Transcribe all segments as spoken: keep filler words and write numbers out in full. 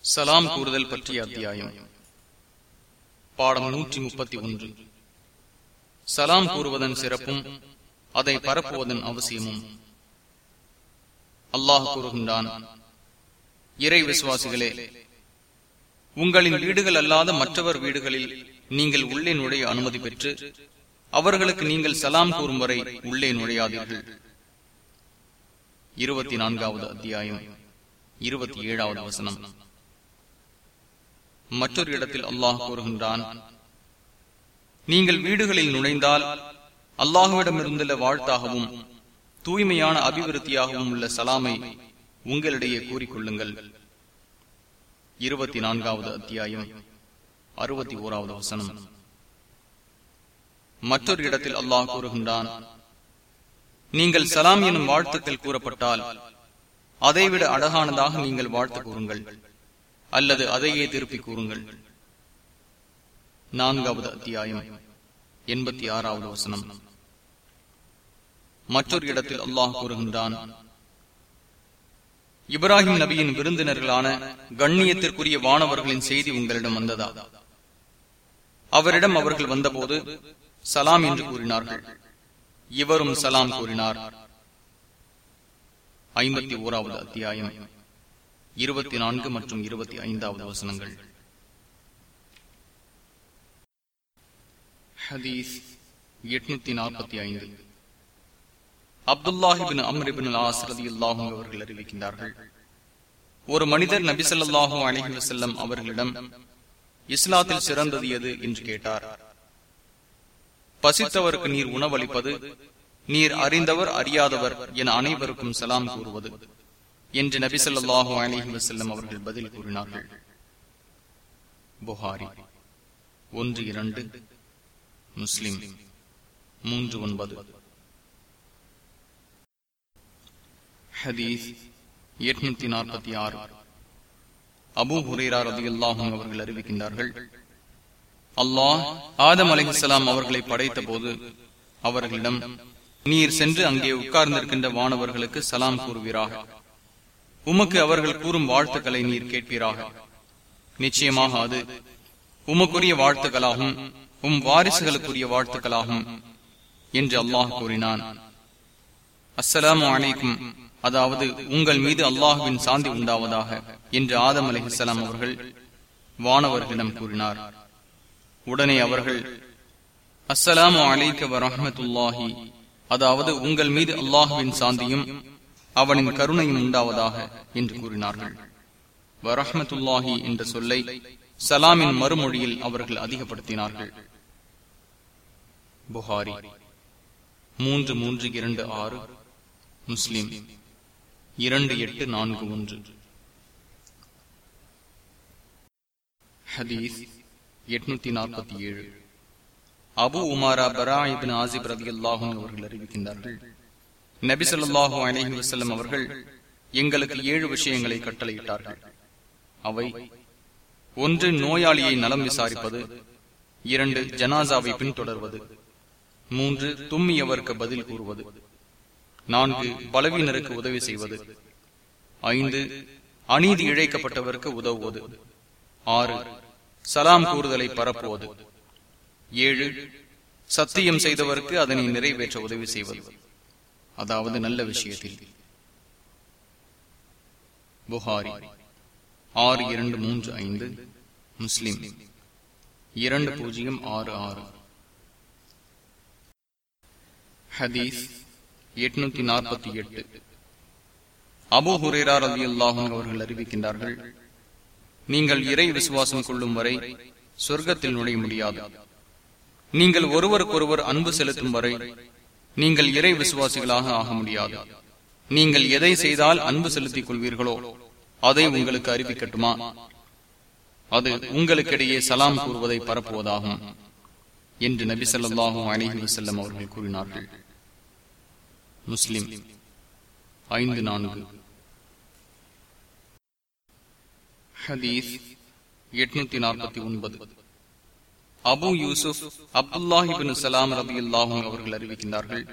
சலாம் கூறுதல் பற்றிய அத்தியாயம். பாடம் நூற்றி முப்பத்தி ஒன்று. சலாம் கூறுவதன் சிறப்பும் அதை பரப்புவதன் அவசியமும். அல்லாஹ் கூறுகின்றான், இறை விசுவாசிகளே, உங்களின் வீடுகள் அல்லாத மற்றவர் வீடுகளில் நீங்கள் உள்ளே நுழைய அனுமதி பெற்று அவர்களுக்கு நீங்கள் சலாம் கூறும் வரை உள்ளே நுழையாதீர்கள். இருபத்தி நான்காவது அத்தியாயம், இருபத்தி ஏழாவது வசனம். மற்றொரு இடத்தில் அல்லாஹ் கூறுகின்றான், நீங்கள் வீடுகளில் நுழைந்தால் அல்லாஹுவிடமிருந்துள்ள வாழ்த்தாகவும் தூய்மையான அபிவிருத்தியாகவும் உள்ள சலாமை உங்களிடையே கூறிக்கொள்ளுங்கள். இருபத்தி நான்காவது அத்தியாயம், அறுபத்தி ஓராவது வசனம். மற்றொரு இடத்தில் அல்லாஹ் கூறுகின்றான், நீங்கள் சலாம் எனும் வாழ்த்துக்கள் கூறப்பட்டால் அதைவிட அழகானதாக நீங்கள் வாழ்த்து கூறுங்கள், அல்லது அதையே திருப்பி கூறுங்கள். நான்காவது அத்தியாயம், எண்பத்தி ஆறாவது வசனம். மற்றொரு இடத்தில் அல்லாஹ் கூறுகின்றான், இப்ராஹிம் நபியின் விருந்தினர்களான கண்ணியத்திற்குரிய வானவர்களின் செய்தி உங்களிடம் வந்ததா? அவரிடம் அவர்கள் வந்தபோது சலாம் என்று கூறினார்கள், இவரும் சலாம் கூறினார். ஐம்பத்தி ஓராவது அத்தியாயம், இருபத்தி நான்கு மற்றும் இருபத்தி ஐந்தாவது வசனங்கள். ஹதீஸ் எட்நூத்தி நாற்பத்தி ஐந்து. அப்துல்லாஹிபின் அம்ர் இப்னு ஆஸ் ரலியல்லாஹு அன்ஹு அவர்கள் அறிவிக்கின்றார்கள், ஒரு மனிதர் நபி ஸல்லல்லாஹு அலைஹி வஸல்லம் அவர்களிடம் இஸ்லாத்தில் சிறந்தது எது என்று கேட்டார். பசித்தவருக்கு நீர் உணவளிப்பது, நீர் அறிந்தவர் அறியாதவர் என அனைவருக்கும் சலாம் கூறுவது என்று நபி ஸல்லல்லாஹு அலைஹி வஸல்லம் அவர்கள் பதில் கூறினார்கள். புகாரி ஒன்று இரண்டு, முஸ்லிம் மூன்று ஒன்பது. ஹதீஸ் எட்நூத்தி நாற்பத்தி ஆறு. அபூ ஹுரைரா ரலியல்லாஹு அன்ஹு அவர்கள் அறிவிக்கின்றார்கள், அல்லாஹ் ஆதம் அலைஹிஸ்ஸலாம் அவர்களை படைத்த போது அவர்களிடம், நீர் சென்று அங்கே உட்கார்ந்திருக்கின்ற வானவர்களுக்கு சலாம் கூறுவீராக, உமக்கு அவர்கள் கூறும் வாழ்த்துக்களை நீர் கேட்பீராக. நிச்சயமாக அது உமக்குரிய வாழ்த்துக்களாகும், உம் வாரிசுகளுக்குரிய வாழ்த்துக்களாகும் என்று அல்லாஹ் கூறினான். அஸ்ஸலாமு அலைக்கும், அதாவது உங்கள் மீது அல்லாஹுவின் சாந்தி உண்டாவதாக என்று ஆதம் அலைஹிஸ்ஸலாம் அவர்கள் வானவர்களிடம் கூறினார். உடனே அவர்கள் அஸ்ஸலாமு அலைக்க வ ரஹ்மத்துல்லாஹி, அதாவது உங்கள் மீது அல்லாஹுவின் சாந்தியும் அவனின் கருணையும் உண்டாவதாக என்று கூறினார்கள். வரஹ்மத்துல்லாஹி என்ற சொல்லை சலாமின் மறுமொழியில் அவர்கள் அதிகப்படுத்தினார்கள். புகாரி மூன்று மூன்று இரண்டு ஆறு, முஸ்லிம் இரண்டு எட்டு நான்கு ஒன்று. ஹதீஸ் எட்நூத்தி நாற்பத்தி ஏழு. அபு உமாரா பரா இப்னு ஆசிப் ரலியல்லாஹு அன்ஹு அவர்கள் அறிவிக்கின்றார்கள், நபி ஸல்லல்லாஹு அலைஹி வஸல்லம் அவர்கள் எங்களுக்கு ஏழு விஷயங்களை கட்டளையிட்டார்கள். அவை: ஒன்று, நோயாளியை நலம் விசாரிப்பது; இரண்டு, ஜனாசாவை பின்தொடர்வது; மூன்று, தும்மியவருக்கு பதில் கூறுவது; நான்கு, பலவீனருக்கு உதவி செய்வது; ஐந்து, அநீதி இழைக்கப்பட்டவருக்கு உதவுவது; ஆறு, சலாம் கூறுதலை பரப்புவது; ஏழு, சத்தியம் செய்தவருக்கு அதனை நிறைவேற்ற உதவி செய்வது, அதாவது நல்ல விஷயத்தில். புகாரி ஆறு இரண்டு மூன்று ஐந்து, முஸ்லிம் இரண்டு பூஜ்ஜியம் ஆறு ஆறு. ஹதீஸ் எட்நூத்தி நாற்பத்தி எட்டு. அபூ ஹுரைரா ரலியல்லாஹு அன்ஹு அவர்கள் அறிவிக்கின்றார்கள், நீங்கள் இறை விசுவாசம் கொள்ளும் வரை சொர்க்கத்தில் நுழைய முடியாது. நீங்கள் ஒருவருக்கொருவர் அன்பு செலுத்தும் வரை நீங்கள் இறை விசுவாசிகளாக ஆக முடியாது. நீங்கள் எதை செய்தால் அன்பு செலுத்திக் கொள்வீர்களோ அதை உங்களுக்கு அறிவிக்கட்டுமா? அது உங்களுக்கிடையே சலாம் கூறுவதை பரப்புவதாகும் என்று நபி ஸல்லல்லாஹு அலைஹி வஸல்லம் அவர்கள் கூறினார்கள். முஸ்லிம் ஐந்து நான்கு. ஹதீஸ் எட்நூத்தி நாற்பத்தி ஒன்பது. அபு யூசுப் அப்துல்லாஹிபின் சலாம் ரலியல்லாஹு அன்ஹு அவர்கள் அறிவிக்கின்றார்கள்,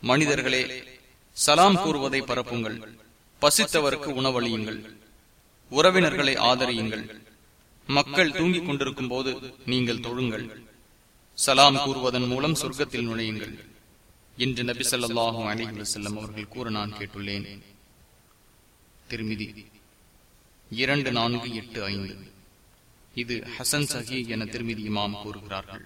மனிதர்களே, சலாம் கூறுவதை பரப்புங்கள், பசித்தவருக்கு உணவளியுங்கள், உறவினர்களை ஆதரியுங்கள். மக்கள் தூங்கிக் கொண்டிருக்கும் போது நீங்கள் தொழுங்கள். சலாம் கூறுவதன் மூலம் சொர்க்கத்தில் நுழையுங்கள் என்று நபி ஸல்லல்லாஹு அலைஹி வஸல்லம் அவர்கள் கூற நான் கேட்டுள்ளேன். திர்மிதி இரண்டு நான்கு எட்டு ஐந்து. இது ஹசன் சஹீஹ் என திர்மிதி இமாம் கூறுகிறார்கள்.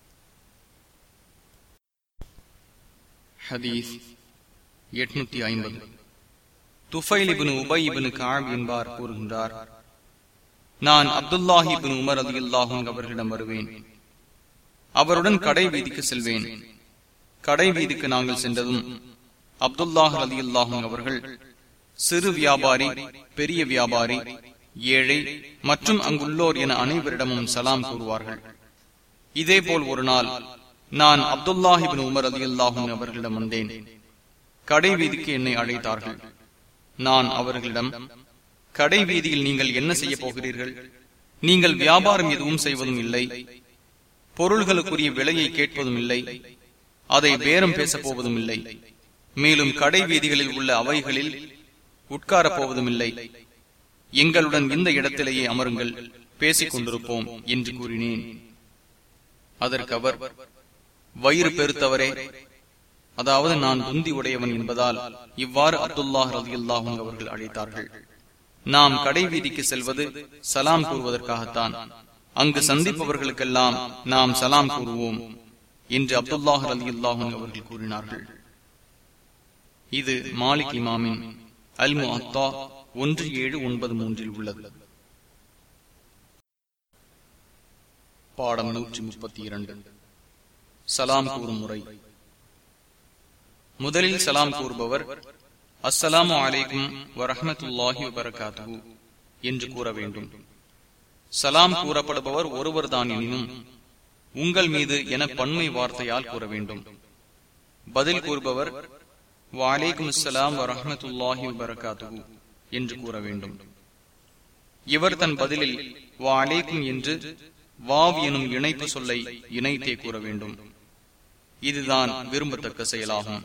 ஹதீஸ் எட்நூத்தி ஐம்பது. துஃபைல் இப்னு உபை இப்னு கஅப் என்பார் கூறுகின்றார், நான் அப்துல்லாஹி இப்னு உமர் ரலியல்லாஹு அன்ஹு அவர்களிடம் வருவேன். அவருடன் கடை வீதிக்கு செல்வேன். கடை வீதிக்கு நாங்கள் சென்றதும் அப்துல்லாஹ் ரலியல்லாஹு அன்ஹு அவர்கள் சிறு வியாபாரி, பெரிய வியாபாரி, ஏழை மற்றும் அங்குள்ளோர் என அனைவரிடமும் சலாம் கூறுவார்கள். இதேபோல் ஒரு நாள் நான் அப்துல்லாஹ் இப்னு உமர் ரலியல்லாஹு அன்ஹு அவர்களிடம் வந்தேன். கடை வீதிக்கு என்னை அழைத்தார்கள். நான் அவர்களிடம், கடை வீதியில் நீங்கள் என்ன செய்ய போகிறீர்கள்? நீங்கள் வியாபாரம் எதுவும் செய்வதும் இல்லை, பொருள்களுக்குரிய விலையை கேட்பதும் இல்லை, அதை பேரம் பேசப் போவதும் இல்லை, மேலும் கடை வீதிகளில் உள்ள அவைகளில் உட்காரப் போவதும் இல்லை. எங்களுடன் இந்த இடத்திலேயே அமருங்கள், பேசிக் கொண்டிருப்போம் என்று கூறினேன். அதற்கு அவர், வயிறு பெருத்தவரே, அதாவது நான் புந்தி உடையவன் என்பதால் இவ்வாறு அப்துல்லாஹ் ரலியல்லாஹு அன்ஹு அவர்கள் அழைத்தார்கள். நாம் கடை வீதிக்கு செல்வது சலாம் கூறுவதற்காகத்தான். அங்கு சந்திப்பவர்களுக்கெல்லாம் நாம் சலாம் கூறுவோம் என்று அப்துல்லாஹ் ரலியல்லாஹு அன்ஹு அவர்கள் கூறினார்கள். இது மாலிக் இமாமின் அல் முஅத்தா ஒன்று ஏழு ஒன்பது மூன்றில் உள்ளது. பாடம் நூற்றி முப்பத்தி இரண்டு. சலாம் கூறும் முறை. முதலில் சலாம் கூறுபவர் அஸ்ஸலாமு அலைக்கும் வரஹ்மத்துல்லாஹி வபரகாத்துஹு என்று கூற வேண்டும். சலாம் கூறப்படுபவர் ஒருவர் தான் எனினும் உங்கள் மீது என பன்மை வார்த்தையால் கூற வேண்டும். பதில் கூறுபவர் வஅலைக்கும் அஸ்ஸலாம் வரஹ்மத்துல்லாஹி வபரகாத்துஹு என்று கூற வேண்டும். இவர் தன் பதிலில் வஅலைக்கும் என்று வாவ் எனும் இணைப்பு சொல்லை இணைத்தே கூற வேண்டும். இதுதான் விரும்பத்தக்க செயலாகும்.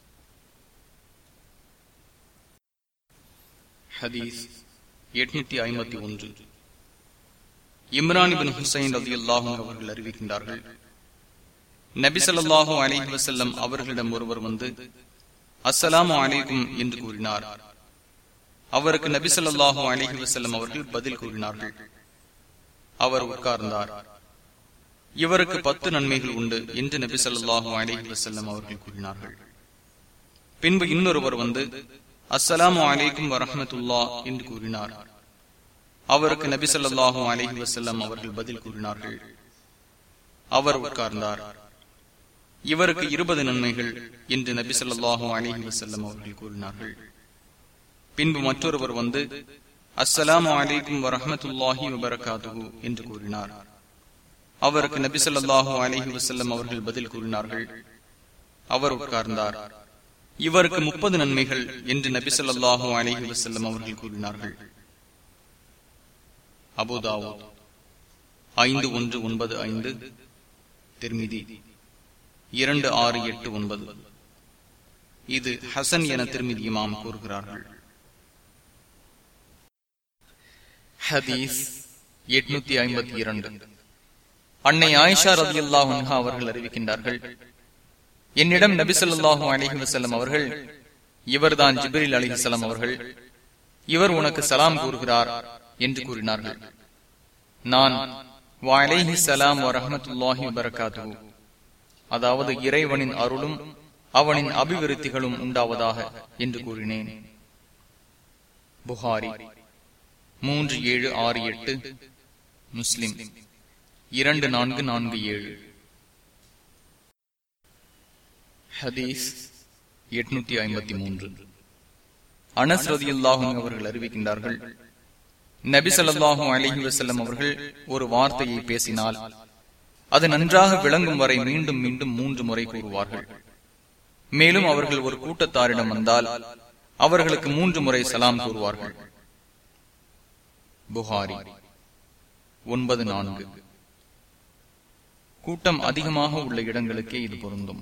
ஹதீஸ் எட்நூத்தி ஐம்பத்தி ஒன்று. இம்ரான் இப்னு ஹுசைன் ரலியல்லாஹு அன்ஹு அவர்கள் அறிவிக்கின்றார்கள், நபி ஸல்லல்லாஹு அலைஹி வஸல்லம் அவர்களிடம் ஒருவர் வந்து அஸ்ஸலாமு அலைக்கும் என்று கூறினார். அவருக்கு நபி ஸல்லல்லாஹு அலைஹி வஸல்லம் அவர்கள் பதில் கூறினார்கள். அவர் உட்கார்ந்தார். இவருக்கு பத்து நன்மைகள் உண்டு என்று நபி ஸல்லல்லாஹு அலைஹி வஸல்லம் அவர்கள் கூறினார்கள். பின்பு இன்னொருவர் வந்து அஸ்ஸலாமு அலைக்கும் வரஹ்மத்துல்லாஹ் என்று கூறினார். அவருக்கு நபி ஸல்லல்லாஹு அலைஹி வஸல்லம் அவர்கள் பதில் கூறினார்கள். அவர் உட்கார்ந்தார். இவருக்கு இருபது நன்மைகள் என்று நபி ஸல்லல்லாஹு அலைஹி வஸல்லம் அவர்கள் கூறினார்கள். பின்பு மற்றொருவர் வந்து அஸ்ஸலாமு அலைக்கும் வரஹ்மத்துல்லாஹி வபரகாத்துஹு என்று கூறினார். அவருக்கு நபி ஸல்லல்லாஹு அலைஹி வஸல்லம் அவர்கள் பதில் கூறினார்கள். அவர் உட்கார்ந்தார். இவருக்கு முப்பது நன்மைகள் என்று நபி ஸல்லல்லாஹு அலைஹி வஸல்லம் அவர்கள் கூறினார்கள். அபூ தாவூத் ஐந்து ஒன்று ஒன்பது ஐந்து, திர்மிதி இரண்டு ஆறு எட்டு ஒன்பது. இது ஹசன் என திர்மிதி இமாம் கூறுகிறார்கள். ஹதீஸ் எட்நூத்தி ஐம்பத்தி இரண்டு. அன்னை ஆயிஷா ரலியல்லாஹு அன்ஹா அவர்கள் அறிவிக்கின்றார்கள், என்னிடம் நபி ஸல்லல்லாஹு அலைஹி வஸல்லம் அவர்கள், இவர்தான் ஜிப்ரீல் அலைஹிஸ்ஸலாம் அவர்கள், இவர் உனக்கு சலாம் கூறுகிறார் என்று கூறினார்கள். நான் வஅலைஹி ஸலாம் வரஹ்மத்துல்லாஹி வபரகாத்துஹு, அதாவது இறைவனின் அருளும் அவனின் அபிவிருத்திகளும் உண்டாவதாக என்று கூறினேன். புகாரி மூன்று ஏழு ஆறு எட்டு, முஸ்லிம் இரண்டு நான்கு நான்கு ஏழு. ஹதீஸ் எட்நூத்தி ஐம்பத்தி மூன்று. அனஸ் ரலியல்லாஹு அன்ஹு அவர்கள் அறிவிக்கின்றார்கள், நபி ஸல்லல்லாஹு அலைஹி வஸல்லம் அவர்கள் ஒரு வார்த்தையை பேசினால் அது நன்றாக விளங்கும் வரை மீண்டும் மீண்டும் மூன்று முறை கூறுவார்கள். மேலும் அவர்கள் ஒரு கூட்டத்தாரிடம் வந்தால் அவர்களுக்கு மூன்று முறை சலாம் கூறுவார்கள். புகாரி ஒன்பது நான்கு. கூட்டம் அதிகமாக உள்ள இடங்களுக்கே இது பொருந்தும்.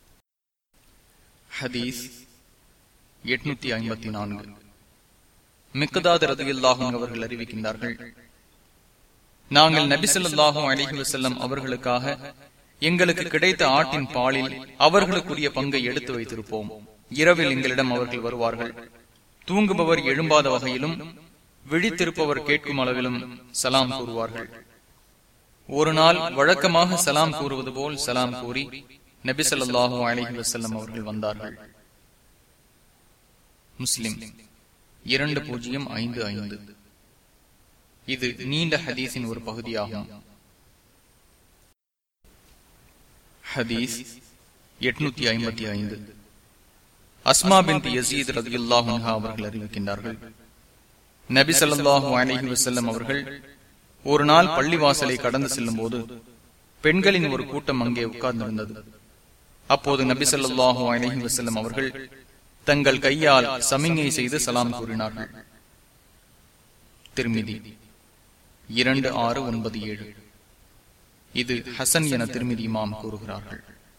ஹதீஸ் எட்நூத்தி ஐம்பத்தி நான்கு. மிக்தாத் ரலியல்லாஹு அன்ஹு அவர்கள் அறிவிக்கின்றார்கள், நாங்கள் நபி ஸல்லல்லாஹு அலைஹி வஸல்லம் அவர்களுக்காக எங்களுக்கு கிடைத்த ஆட்டின் பாலில் அவர்களுக்குரிய பங்கை எடுத்து வைத்திருப்போம். இரவில் எங்களிடம் அவர்கள் வருவார்கள். தூங்குபவர் எழும்பாத வகையிலும் விழித்திருப்பவர் கேட்கும் அளவிலும் சலாம் கூறுவார்கள். ஒரு நாள் வழக்கமாக சலாம் கூறுவது போல் சலாம் கூறி நபி ஸல்லல்லாஹு அலைஹி வஸல்லம் அவர்கள் வந்தார்கள். முஸ்லிம் இரண்டு பூஜ்ஜியம் ஐந்து ஐந்து. இது நீண்ட ஹதீஸின் ஒரு பகுதியாகும். ஹதீஸ் எட்நூத்தி ஐம்பத்தி ஐந்து. அஸ்மா பின்த் யஸீத் ரலியல்லாஹு அன்ஹா அவர்கள் அறிவிக்கின்றார்கள், நபி ஸல்லல்லாஹு அலைஹி வஸல்லம் அவர்கள் ஒரு நாள் பள்ளிவாசலை கடந்து செல்லும் போது பெண்களின் ஒரு கூட்டம் அங்கே உட்கார்ந்திருந்தது. அப்போது நபி ஸல்லல்லாஹு அலைஹி வஸல்லம் அவர்கள் தங்கள் கையால் சமிங்கை செய்து சலாம் கூறினார்கள். திர்மிதி இரண்டு ஆறு ஒன்பது ஏழு. இது ஹசன் என திர்மிதி இமாம் கூறுகிறார்கள்.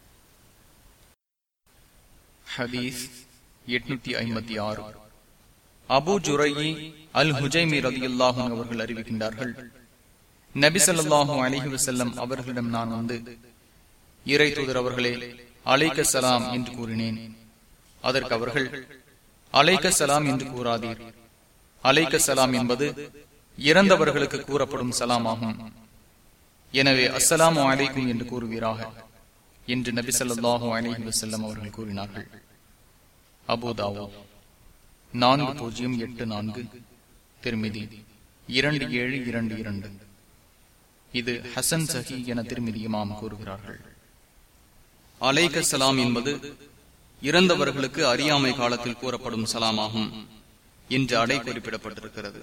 ஹதீஸ் எட்நூத்தி ஐம்பத்தி ஆறு. அபூ ஜுரையி அல் ஹுஜைமி ரலியல்லாஹு அன்ஹு அவர்கள் அறிவிக்கின்றார்கள், நபி ஸல்லல்லாஹு அலைஹி வஸல்லம் அவர்களிடம் நான் வந்து, இறை தூதர் அவர்களே, அலைக்க சலாம் என்று கூறினேன். அதற்கு அவர்கள், அலைக்க சலாம் என்று கூறாதீர். அலைக்க சலாம் என்பது இறந்தவர்களுக்கு கூறப்படும் சலாம் ஆகும். எனவே அஸ்ஸலாமு அலைக்கும் என்று கூறுவீராக என்று நபி ஸல்லல்லாஹு அலைஹி வஸல்லம் அவர்கள் கூறினார்கள். அபூ தாவூத் நான்கு பூஜ்ஜியம் எட்டு நான்கு, திர்மிதி இரண்டு ஏழு இரண்டு இரண்டு. இது ஹசன் சஹி என திர்மிதி இமாம் கூறுகிறார்கள். அலைக்க சலாம் என்பது இறந்தவர்களுக்கு அறியாமை காலத்தில் கூறப்படும் சலாமாகும் என்று அடை குறிப்பிடப்பட்டிருக்கிறது.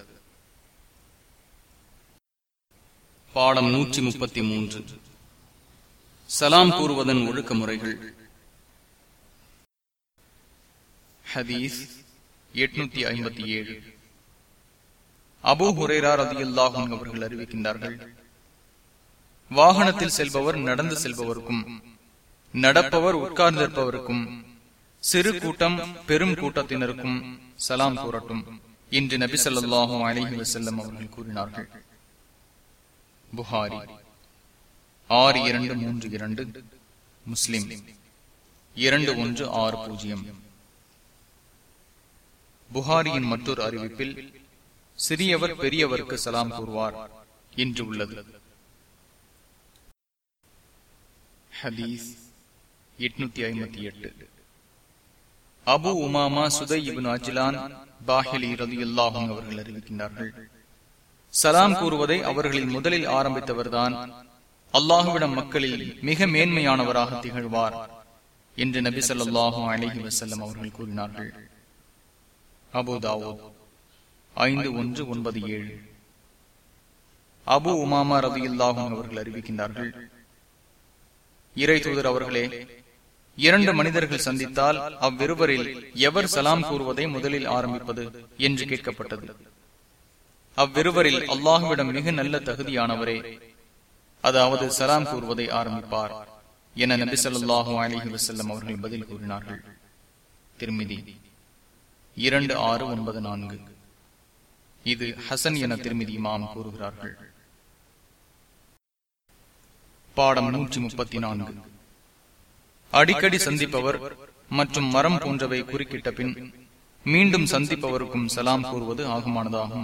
பாடம் நூற்றி முப்பத்தி மூன்று. சலாம் கூறுவதன் ஒழுக்க முறைகள். ஹதீஸ் எட்நூத்தி ஐம்பத்தி ஏழு. அபூ ஹுரைரா ரலியல்லாஹு அன்ஹு அவர்கள் அறிவிக்கின்றார்கள், வாகனத்தில் செல்பவர் நடந்து செல்பவருக்கும், நடப்பவர் உட்கார்ந்திருப்பவருக்கும், சிறு கூட்டம் பெரும் கூட்டத்தினருக்கும் சலாம் கூறட்டும் என்று நபி ஸல்லல்லாஹு அலைஹி வஸல்லம் அவர்கள் கூறினார்கள். புகாரி ஆறு இரண்டு மூன்று இரண்டு, முஸ்லிம் இரண்டு ஒன்று ஆறு பூஜ்ஜியம். புகாரியின் மற்றொரு அறிவிப்பில் சிறியவர் பெரியவருக்கு சலாம் கூறுவார் என்று உள்ளது. ஹதீஸ் எட்நூத்தி ஐம்பத்தி எட்டு. அபு உமாமா சுதை இப்னு அஜ்லான் பாஹிலி ரலியல்லாஹு அன்ஹு அவர்கள் அறிவிக்கின்றார்கள், சலாம் கூறுவதை அவர்களில் முதலில் ஆரம்பித்தவர்தான் அல்லாஹுவிடம் மக்களில் மிக மேன்மையானவராக திகழ்வார் என்று நபி ஸல்லல்லாஹு அலைஹி வஸல்லம் அவர்கள் கூறினார்கள். அபூ தாவூத் ஐந்து ஒன்று ஒன்பது ஏழு. அபு உமாமா ரலியல்லாஹு அன்ஹு அவர்கள் அறிவிக்கின்றார்கள், இறை தூதர் அவர்களே, இரண்டு மனிதர்கள் சந்தித்தால் அவ்விருவரில் எவர் சலாம் கூறுவதை முதலில் ஆரம்பிப்பது என்று கேட்கப்பட்டது. அவ்விருவரில் அல்லாஹுவிடம் மிக நல்ல தகுதியானவரே, அதாவது சலாம் கூறுவதை ஆரம்பிப்பார் என நபி ஸல்லல்லாஹு அலைஹி வஸல்லம் அவர்கள் பதில் கூறினார்கள். திர்மிதி இரண்டு ஆறு ஒன்பது நான்கு. இது ஹசன் என திர்மிதி இமாம் கூறுகிறார்கள். பாடம் நூற்றி முப்பத்தி நான்கு. அடிக்கடி சந்திப்பவர் மற்றும் மரம் போன்றவை குறுக்கிட்ட பின் மீண்டும் சந்திப்பவருக்கும் சலாம் கூறுவது ஆகுமானதாகும்.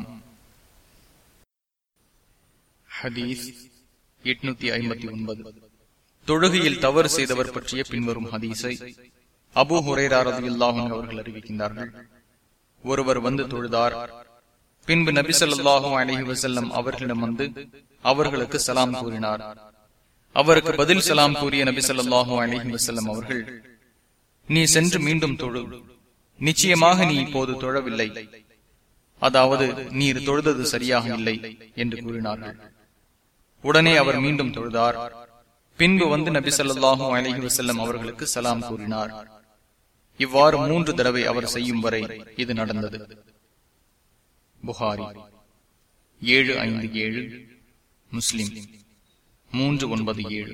ஹதீஸ் எட்நூத்தி ஐம்பத்தி ஒன்பது. தொழுகையில் தவறு செய்தவர் பற்றிய பின்வரும் ஹதீஸை அபூ ஹுரைரா ரலியல்லாஹு அன்ஹு அவர்கள் அறிவிக்கின்றார்கள். ஒருவர் வந்து தொழுதார். பின்பு நபி ஸல்லல்லாஹு அலைஹி வஸல்லம் அவர்களிடம் வந்து அவர்களுக்கு சலாம் கூறினார். அவருக்கு பதில் சலாம் கூறிய நபி ஸல்லல்லாஹு அலைஹி வஸல்லம் அவர்கள், நீ சென்று மீண்டும் தொழு, நிச்சயமாக நீ இப்போது தொழவில்லை, அதாவது நீர் தொழுதது சரியாக இல்லை என்று கூறினார்கள். உடனே அவர் மீண்டும் தொழுதார். பின்பு வந்து நபி ஸல்லல்லாஹு அலைஹி வஸல்லம் அவர்களுக்கு சலாம் கூறினார். இவ்வாறு மூன்று தடவை அவர் செய்யும் வரை இது நடந்தது. புகாரி ஏழு ஐந்து ஏழு, முஸ்லிம் மூன்று ஒன்பது ஏழு.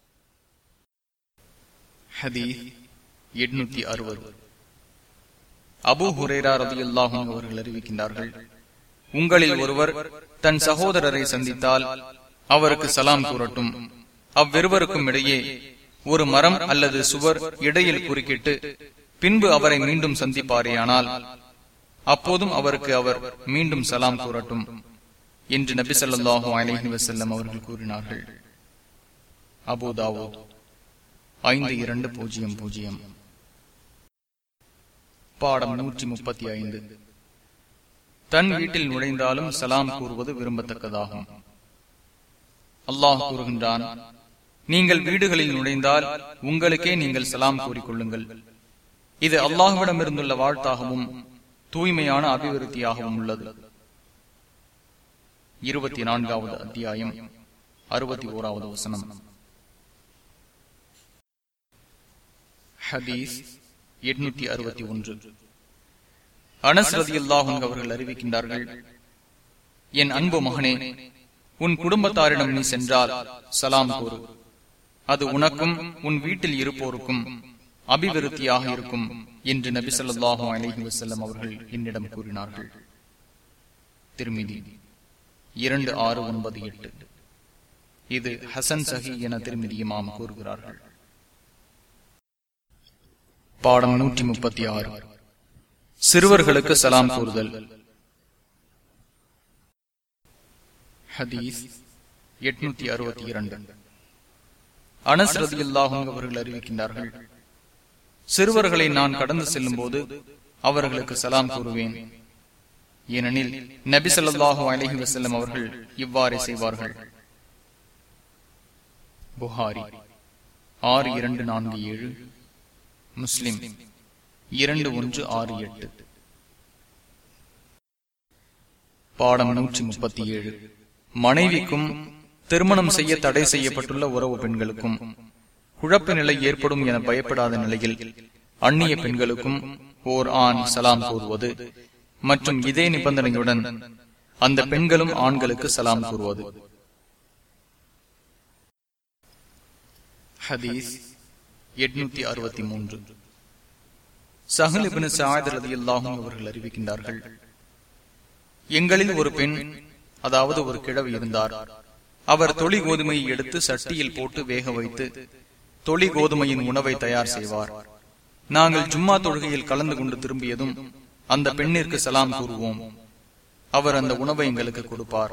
ஹதீஸ் எட்நூத்தி அறுபது. அபூ ஹுரைரா ரலியல்லாஹு அன்ஹு அவர்கள் அறிவிக்கின்றார்கள், உங்களில் ஒருவர் தன் சகோதரரை சந்தித்தால் அவருக்கு சலாம் கூறட்டும். அவ்விருவருக்கும் இடையே ஒரு மரம் அல்லது சுவர் இடையில் குறுக்கிட்டு பின்பு அவரை மீண்டும் சந்திப்பாரேயானால் அப்போதும் அவருக்கு அவர் மீண்டும் சலாம் கூறட்டும் என்று நபி ஸல்லல்லாஹு அலைஹி வஸல்லம் அவர்கள் கூறினார்கள். அபூ தாவூத் ஐந்து இரண்டு பூஜ்ஜியம் பூஜ்ஜியம். பாடம் நூற்றி முப்பத்தி ஐந்து. தன் வீட்டில் நுழைந்தாலும் சலாம் கூறுவது விரும்பத்தக்கதாகும். அல்லாஹ் கூறுகின்றான், நீங்கள் வீடுகளில் நுழைந்தால் உங்களுக்கே நீங்கள் சலாம் கூறிக்கொள்ளுங்கள். இது அல்லாஹ்விடமிருந்துள்ள வாழ்த்தாகவும் தூய்மையான அபிவிருத்தியாகவும் உள்ளது. இருபத்தி நான்காவது அத்தியாயம் அறுபத்தி ஓராவது வசனம். ஹதீஸ் எட்நூத்தி அறுபத்தி ஒன்று. அனஸ் ரலியல்லாஹு அன்ஹு அவர்கள் அறிவிக்கின்றார்கள், என் அன்பு மகனே, உன் குடும்பத்தாரிடம் நீ சென்றால் சலாம் கூறு. அது உனக்கும் உன் வீட்டில் இருப்போருக்கும் அபிவிருத்தியாக இருக்கும் என்று நபி ஸல்லல்லாஹு அலைஹி வஸல்லம் அவர்கள் என்னிடம் கூறினார்கள். திருமிதி இரண்டு ஆறு ஒன்பது எட்டு. இது ஹசன் சஹி என திருமிதி இமாம் கூறுகிறார்கள். பாடம் நூற்றி முப்பத்தி ஆறு. சிறுவர்களுக்கு சலாம் கூறுதல். ஹதீஸ் எட்நூத்தி அறுபத்தி இரண்டு. அனஸ் ரலியல்லாஹு அன்ஹு அவர்கள் அறிவிக்கின்றார்கள், சிறுவர்களை நான் கடந்து செல்லும் போது அவர்களுக்கு சலாம் கூறுவேன். ஏனெனில் நபி ஸல்லல்லாஹு அலைஹி வஸல்லம் அவர்கள் இவ்வாறே செய்வார்கள். புகாரி ஆறு இரண்டு நான்கு ஏழு, முஸ்லிம் இரண்டு ஒன்று ஆறு எட்டு. பாடம் நூற்றி முப்பத்தி ஏழு. மனைவிக்கும் திருமணம் செய்ய தடை செய்யப்பட்டுள்ள உறவு பெண்களுக்கும் குழப்ப நிலை ஏற்படும் என பயப்படாத நிலையில் அந்நிய பெண்களுக்கும் ஓர் ஆண் சலாம் கூறுவது மற்றும் இதே நிபந்தனையுடன் அந்த பெண்களும் ஆண்களுக்கு சலாம் கூறுவது. ஹதீஸ் எட்நூத்தி அறுபத்தி மூன்று. சஹல் இப்னு சஅத் ரலியல்லாஹு அன்ஹு அவர்கள் அறிவிக்கின்றார்கள், எங்களில் ஒரு பெண், அதாவது ஒரு கிழவி இருந்தார். அவர் தொழி கோதுமையை எடுத்து சட்டியில் போட்டு வேக வைத்து தொழி கோதுமையின் உணவை தயார் செய்வார். நாங்கள் ஜும்மா தொழுகையில் கலந்து கொண்டு திரும்பியதும் அந்த பெண்ணிற்கு சலாம் கூறுவோம். அவர் அந்த உணவை எங்களுக்கு கொடுப்பார்.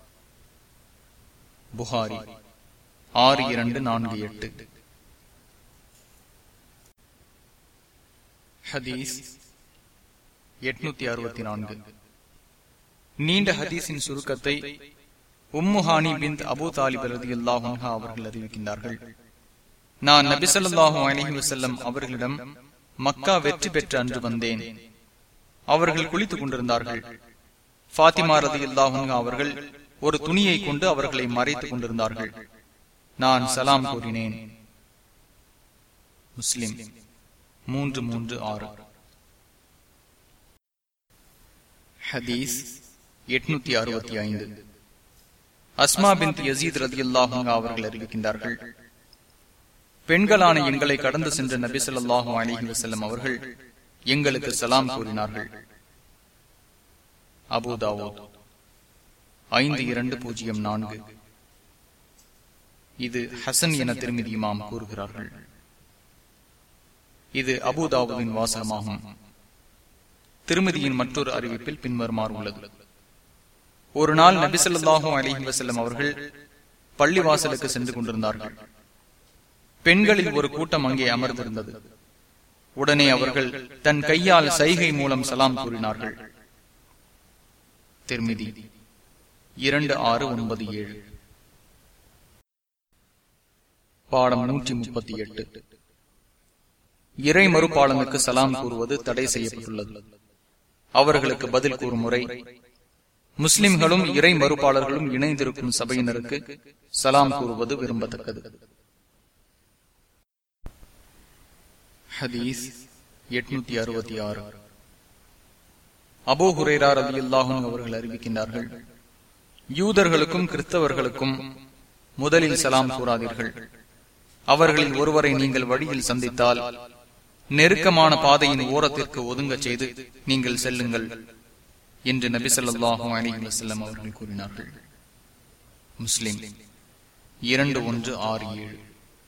புகாரி ஆறு இரண்டு நான்கு எட்டு. ஹதீஸ் எட்நூத்தி அறுபத்தி நான்கு. நீண்ட ஹதீஸின் சுருக்கத்தை உம்மு ஹானி பின்த் அபூ தாலிப் ரலியல்லாஹு அன்ஹா அவர்கள் அறிவிக்கின்றார்கள், நான் நபி ஸல்லல்லாஹு அலைஹி வஸல்லம் அவர்களிடம் மக்கா வெற்றி பெற்ற அன்று வந்தேன். அவர்கள் குளித்துக் கொண்டிருந்தார்கள். ஃபாத்திமா ரலியல்லாஹு அன்ஹா அவர்கள் ஒரு துணியை கொண்டு அவர்களை மறைத்துக் கொண்டிருந்தார்கள். நான் சலாம் கூறினேன். முஸ்லிம் மூன்று மூன்று ஆறு. ஹதீஸ் எட்நூத்தி அறுபத்தி ஐந்து. அஸ்மா பின்த் யஸீத் ரலியல்லாஹு அன்ஹா அவர்கள் அறிவிக்கின்றார்கள், பெண்களான எங்களை கடந்து சென்ற நபி ஸல்லல்லாஹு அலைஹி வஸல்லம் அவர்கள் எங்களுக்கு சலாம் கூறினார்கள். அபூ தாவூத் ஐந்து இரண்டு பூஜ்ஜியம் நான்கு. இது ஹசன் என திருமிதி இமாம் கூறுகிறார்கள். இது அபூ தாவூதின் வாசகமாகும். திருமதியின் மற்றொரு அறிவிப்பில் பின்வருமாறு உள்ளது. ஒரு நாள் நபி ஸல்லல்லாஹு அலைஹி வஸல்லம் அவர்கள் பள்ளிவாசலுக்கு சென்று கொண்டிருந்தார்கள். பெண்களில் ஒரு கூட்டம் அங்கே அமர்ந்திருந்தது. உடனே அவர்கள் தன் கையால் சைகை மூலம் சலாம் கூறினார்கள். திருமிதி இரண்டு ஆறு ஒன்பது ஏழு. பாடம் நூற்றி முப்பத்தி எட்டு. இறை மறுப்பாளனுக்கு சலாம் கூறுவது தடை செய்யப்பட்டுள்ளது. அவர்களுக்கு பதில் கூறும் முறை, முஸ்லிம்களும் இறை மறுப்பாளர்களும் இணைந்திருக்கும் சபையினருக்கு சலாம் கூறுவது விரும்பத்தக்கது. ஹதீஸ் எட்நூத்தி அறுபத்தி ஆறு. அபூ ஹுரைரா ரலியல்லாஹு அன்ஹு அவர்கள் அறிவிக்கின்றார்கள், யூதர்களுக்கும் கிறிஸ்தவர்களுக்கும் முதலில் சலாம் கூறாதீர்கள். அவர்களில் ஒருவரை நீங்கள் வழியில் சந்தித்தால் நெருக்கமான பாதையின் ஓரத்திற்கு ஒதுங்க செய்து நீங்கள் செல்லுங்கள் என்று நபி ஸல்லல்லாஹு அலைஹி வஸல்லம் அவர்கள் கூறினார்கள். முஸ்லிம் இரண்டு ஒன்று ஆறு ஏழு.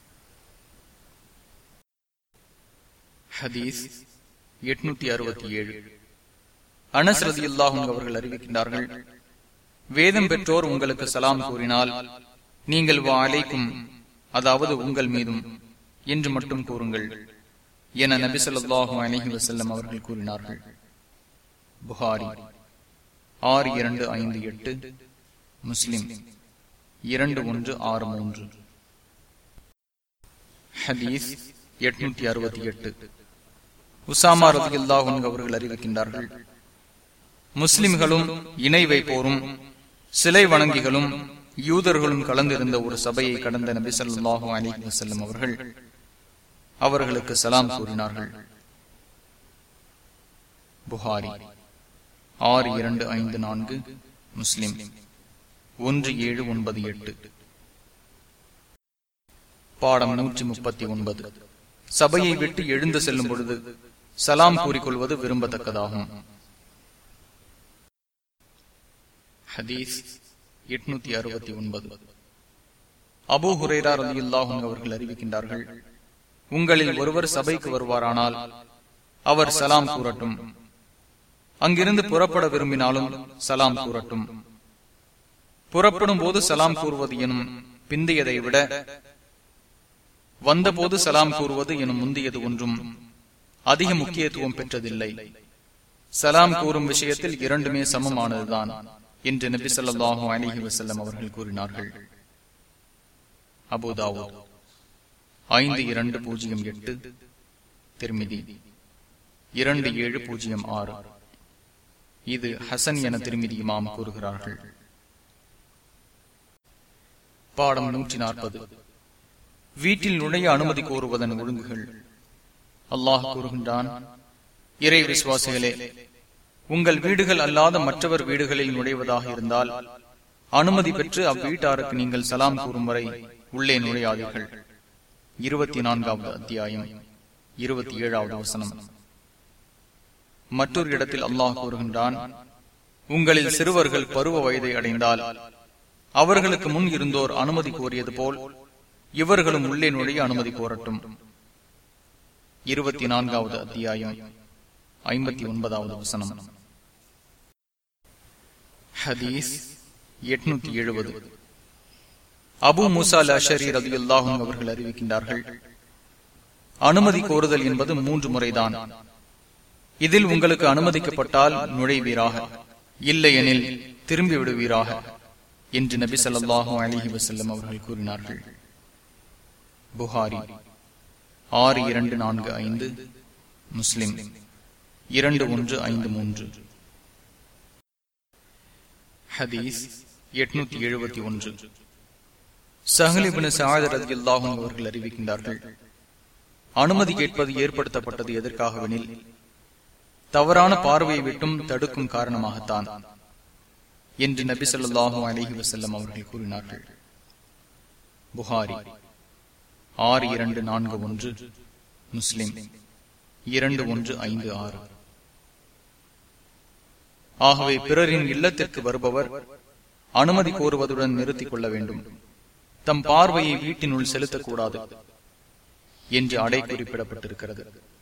ஹதீஸ் எட்நூத்தி அறுபத்தி ஏழு. அனஸ் ரலியல்லாஹு அன்ஹு அவர்கள் அறிவிக்கின்றார்கள், வேதம் பெற்றோர் உங்களுக்கு சலாம் கூறினால் நீங்கள் வா அலைக்கும், அதாவது உங்கள் மீதும் என்று மட்டும் கூறுங்கள் என நபி ஸல்லல்லாஹு அலைஹி வஸல்லம் அவர்கள் கூறினார்கள். புகாரி ஆறு இரண்டு ஐந்து எட்டு, முஸ்லிம் இரண்டு ஒன்று ஆறு மூன்று. ஹதீஸ் எட்நூத்தி அறுபத்தி எட்டு. உசாமா ரலியல்லாஹு அன்ஹு அவர்கள் அறிவிக்கின்றார்கள், முஸ்லிம்களும் இணை வைப்போரும் சிலை வணங்கிகளும் யூதர்களும் கலந்திருந்த ஒரு சபையை கடந்த நபி ஸல்லல்லாஹு அலைஹி வஸல்லம் அவர்கள் அவர்களுக்கு சலாம் கூறினார்கள். புகாரி ஆறு இரண்டு ஐந்து நான்கு, முஸ்லிம் ஒன்று ஏழு ஒன்பது எட்டு. பாடம் நூற்றி முப்பத்தி ஒன்பது. சபையை விட்டு எழுந்து செல்லும் பொழுது சலாம் கூறிக்கொள்வது விரும்பத்தக்கதாகும். ஹதீஸ் எட்நூத்தி அறுபத்தி ஒன்பது. அபூ ஹுரைரா ரலியல்லாஹு அன்ஹு அவர்கள் அறிவிக்கின்றார்கள், உங்களில் ஒருவர் சபைக்கு வருவாரானால் அவர் சலாம் கூறட்டும். அங்கிருந்து புறப்பட விரும்பினாலும் சலாம் கூறட்டும். புறப்படும் போது சலாம் கூறுவது எனும் பிந்தையதை விட வந்தபோது சலாம் கூறுவது எனும் முந்தியது ஒன்றும் அதிக முக்கியத்துவம் பெற்றதில்லை. சலாம் கூறும் விஷயத்தில் இரண்டுமே சமமானதுதான் என்று நபி ஸல்லல்லாஹு அலைஹி வஸல்லம் அவர்கள் கூறினார்கள். அபூ தாவூத் ஐந்து இரண்டு பூஜ்ஜியம் எட்டு, திர்மிதி இரண்டு ஏழு பூஜ்ஜியம் ஆறு. இது ஹசன் என திர்மிதி இமாம் கூறுகிறார்கள். பாடம் நூற்றி நாற்பது. வீட்டில் நுழைய அனுமதி கோருவதன் ஒழுங்குகள். அல்லாஹ் கூறுகின்றான், இறை விசுவாசிகளே, உங்கள் வீடுகள் அல்லாத மற்றவர் வீடுகளில் நுழைவதாக இருந்தால் அனுமதி பெற்று அவ்வீட்டாருக்கு நீங்கள் சலாம் கூறும் வரை உள்ளே நுழையாதீர்கள். இருபத்தி நான்காவது அத்தியாயம் இருபத்தி ஏழாவது வசனம். மற்றொரு இடத்தில் அல்லாஹ் கூறுகின்றான், உங்களில் சிறுவர்கள் பருவ வயதை அடைந்தால் அவர்களுக்கு முன் இருந்தோர் அனுமதி கோரியது போல் இவர்களும் உள்ளே நுழைய அனுமதி கோரட்டும். இருபத்தி நான்காவது அத்தியாயம் ஐம்பத்தி ஒன்பதாவது வசனம். ஹதீஸ் எட்நூத்தி எழுபது. அபூ மூசா அல்-அஷரி ரலியல்லாஹு அன்ஹு அவர்கள் அறிவிக்கின்றார்கள், அனுமதி கோருதல் என்பது மூன்று முறைதான். இதில் உங்களுக்கு அனுமதிக்கப்பட்டால் நுழைவீராக, இல்லையெனில் திரும்பி விடுவீராக என்று நபி ஸல்லல்லாஹு அலைஹி வஸல்லம் அவர்கள் கூறினார்கள். புகாரி ஆறு இரண்டு நான்கு ஐந்து, முஸ்லிம் இரண்டு ஒன்று ஐந்து மூன்று. ஹதீஸ் எட்நூத்தி எழுபத்தி ஒன்று. ஸஹல் இப்னு ஸஅத் ரலியல்லாஹு அன்ஹு அவர்கள் அறிவிக்கின்றார்கள், அனுமதி கேட்பது ஏற்படுத்தப்பட்டது எதற்காகவெனில் தவறான பார்வையை விட்டும் தடுக்கும் காரணமாகத்தான் என்று நபி ஸல்லல்லாஹு அலைஹி வஸல்லம் அவர்கள் கூறினார்கள். புகாரி ஆறு இரண்டு நான்கு ஒன்று, முஸ்லிம் இரண்டு ஒன்று ஐந்து ஆறு. ஆகவே பிறரின் இல்லத்திற்கு வருபவர் அனுமதி கோருவதுடன் நிறுத்திக் கொள்ள வேண்டும். தம் பார்வையை வீட்டினுள் செலுத்தக்கூடாது என்று அடை குறிப்பிடப்பட்டிருக்கிறது.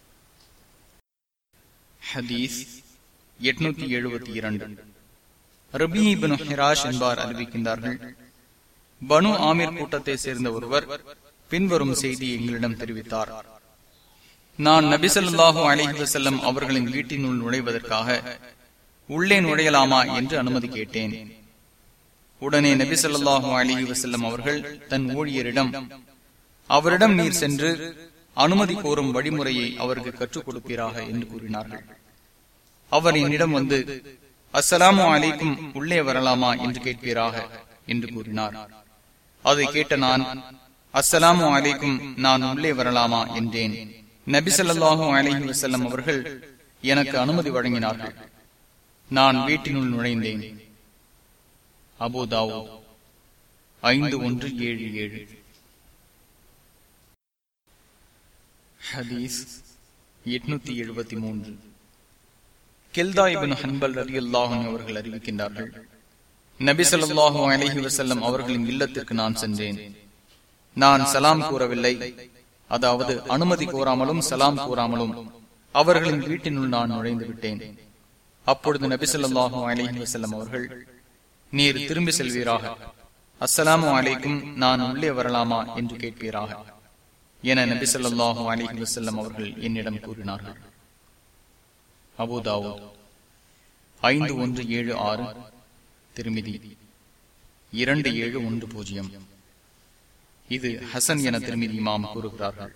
ஹதீஸ் எட்நூத்தி எழுபத்தி இரண்டு. ரபீ இப்னு ஹிராஷ் என்பார் அறிவிக்கின்றார்கள், பனு ஆமீர் கூட்டத்தை சேர்ந்த ஒருவர் பின்வரும் செய்தி எங்களிடம் தெரிவித்தார். நான் நபி ஸல்லல்லாஹு அலைஹி வஸல்லம் அவர்களின் வீட்டினுள் நுழைவதற்காக உள்ளே நுழையலாமா என்று அனுமதி கேட்டேன். உடனே நபி ஸல்லல்லாஹு அலைஹி வஸல்லம் அவர்கள் தன் ஊழியரிடம், அவரிடம் நீர் சென்று அனுமதி கோரும் வழிமுறையை அவருக்கு கற்றுக் கொடுப்பீராக என்று கூறினார்கள். அவர் என்னிடம் வந்து, அஸ்ஸலாமு அலைக்கும், உள்ளே வரலாமா என்று கேட்பீராக என்று கூறினார். அதை கேட்ட நான், அஸ்ஸலாமு அலைக்கும், நான் உள்ளே வரலாமா என்றேன். நபி ஸல்லல்லாஹு அலைஹி வஸல்லம் அவர்கள் எனக்கு அனுமதி வழங்கினார்கள். நான் வீட்டினுள் நுழைந்தேன். அபூ தாவூத் ஐந்து ஒன்று ஏழு ஏழு. ஹதீஸ் எட்நூத்தி எழுபத்தி மூன்று. கெல்தா இப்னு ஹன்பல் ரலியல்லாஹு அன்ஹு அவர்கள் அறிவிக்கின்றார்கள், நபி ஸல்லல்லாஹு அலைஹி வஸல்லம் அவர்களின் இல்லத்திற்கு நான் சென்றேன். நான் சலாம் கூறவில்லை, அதாவது அனுமதி கோராமலும் சலாம் கூறாமலும் அவர்களின் வீட்டினுள் நான் நுழைந்து விட்டேன். அப்பொழுது நபி ஸல்லல்லாஹு அலைஹி வஸல்லம் அவர்கள், நீர் திரும்பி செல்வீராக, அஸ்ஸலாமு அலைக்கும், நான் உள்ளே வரலாமா என்று கேட்பீராக என நபி ஸல்லல்லாஹு அலைஹி வஸல்லம் அவர்கள் என்னிடம் கூறினார்கள். அபூ தாவூத் ஐந்து ஒன்று ஏழு ஆறு, திருமிதி இரண்டு ஏழு ஒன்று பூஜ்ஜியம். இது ஹசன் என திருமிதி இமாம் கூறுகிறார்கள்.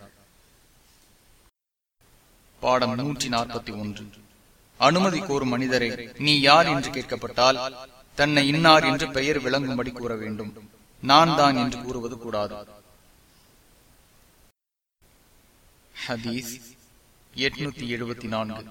பாடம் நூற்றி நாற்பத்தி ஒன்று. அனுமதி கோரும் மனிதரை நீ யார் என்று கேட்கப்பட்டால் தன்னை இன்னார் என்று பெயர் விளங்கும்படி கூற வேண்டும். நான் தான் என்று கூறுவது கூடாது. ஹதீஸ் எட்நூத்தி எழுபத்தி நான்கு.